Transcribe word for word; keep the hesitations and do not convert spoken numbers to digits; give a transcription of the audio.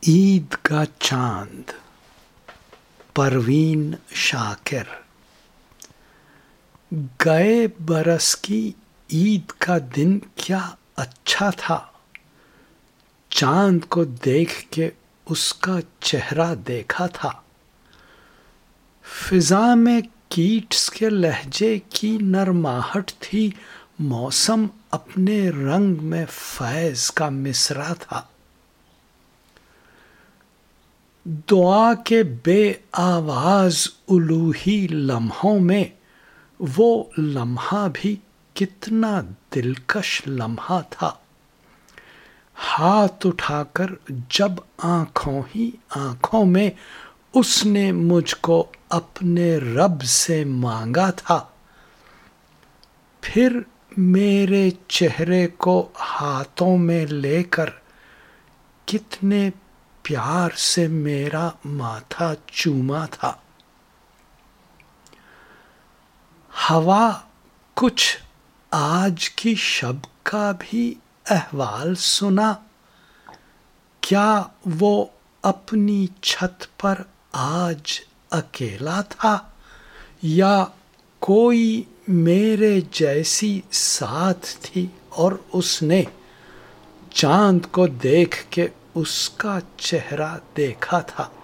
عید کا چاند، پروین شاکر۔ گئے برس کی عید کا دن کیا اچھا تھا، چاند کو دیکھ کے اس کا چہرہ دیکھا تھا۔ فضا میں کیٹس کے لہجے کی نرماہٹ تھی، موسم اپنے رنگ میں فیض کا مصرع تھا۔ دعا کے بے آواز الوہی لمحوں میں وہ لمحہ بھی کتنا دلکش لمحہ تھا۔ ہاتھ اٹھا کر جب آنکھوں ہی آنکھوں میں اس نے مجھ کو اپنے رب سے مانگا تھا، پھر میرے چہرے کو ہاتھوں میں لے کر کتنے پیار سے میرا ماتھا چوما تھا۔ ہوا کچھ آج کی شب کا بھی احوال سنا، کیا وہ اپنی چھت پر آج اکیلا تھا، یا کوئی میرے جیسی ساتھ تھی اور اس نے چاند کو دیکھ کے اس کا چہرہ دیکھا تھا۔